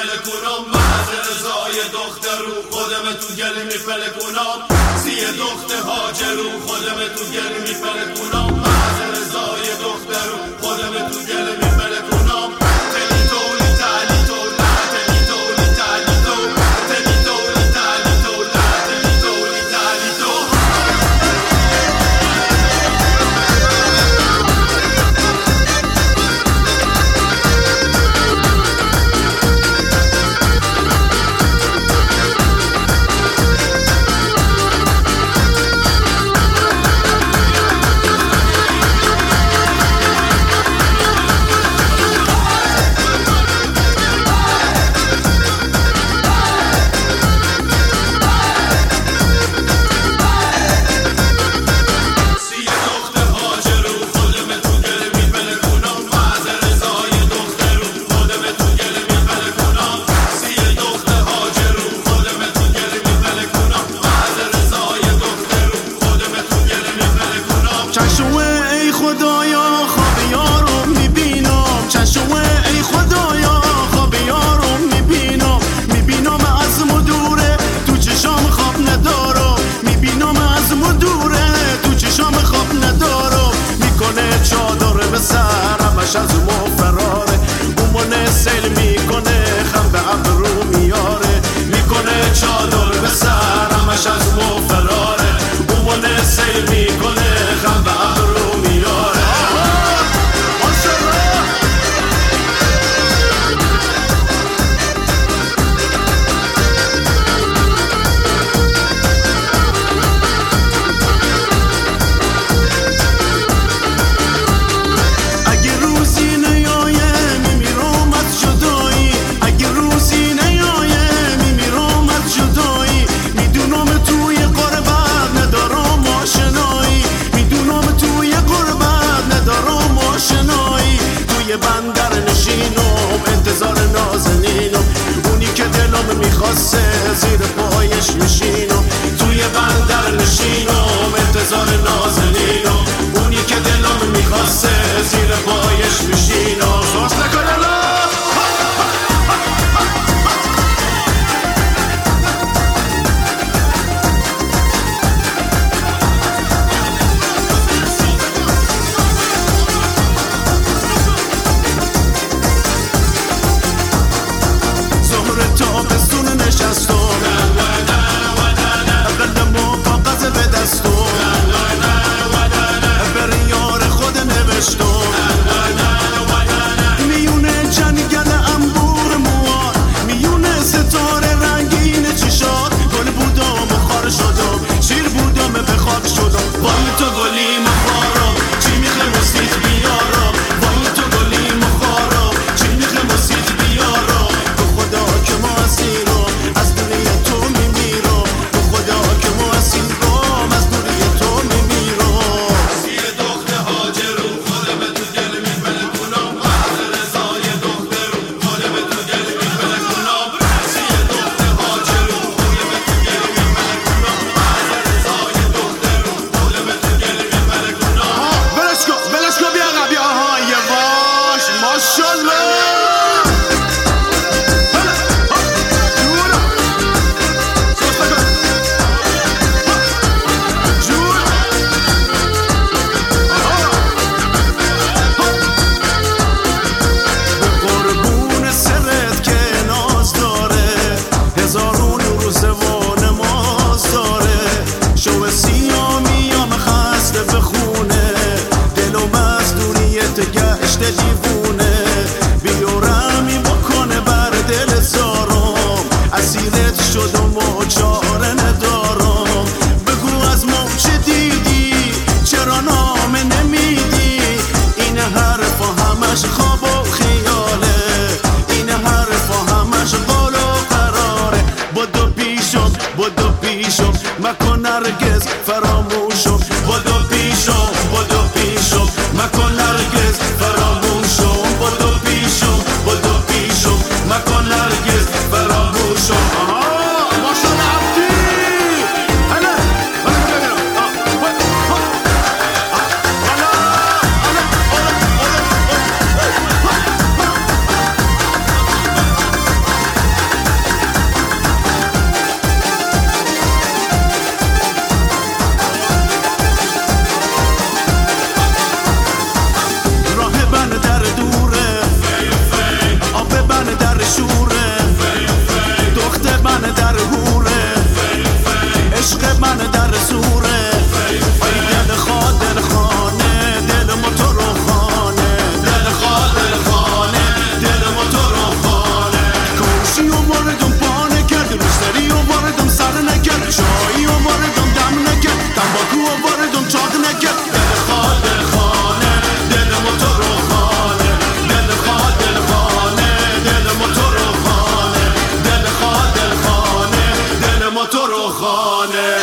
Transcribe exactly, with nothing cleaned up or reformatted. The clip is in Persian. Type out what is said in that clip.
میپلکونم محض رضای دخترو خودم تو گل میپلکونم سی دخت هاجرو خودم تو گل میپلکونم محض رضای دخترو خودم تو گل میپلکونم تلی تولی تلی تولا تلی تولی تلی تو تلی تولی تلی تولا تلی تولی تلی تو از ما فراره بومونه سیل میکنه خم به ابرو میاره میکنه چادر به سر همش از ما فراره بومونه سیل میکنه خم به ابرو میاره بندر نشینم انتظار نازنینم اونی که دلم میخواسته زیر پایش میشینم توی بندر نشینم انتظار نازنینم اونی که دلم میخواسته زیر پایش میشینم سوش نکنه دیوونه بیورمی بکنه بر دل زارم اسیرت شدم و چاره ندارم بگو از ما چه دیدی چرا نامه نمیدی این حرفا همش خواب و خیاله این حرفا همش قول و قراره بدو پیشم بدو پیشم مکن هرگز فراموشم بدو پیشم بدو پیشم مکن هرگز فراموشم بدو پیشم بدو پیشم مکن هرگز فراموشم خانه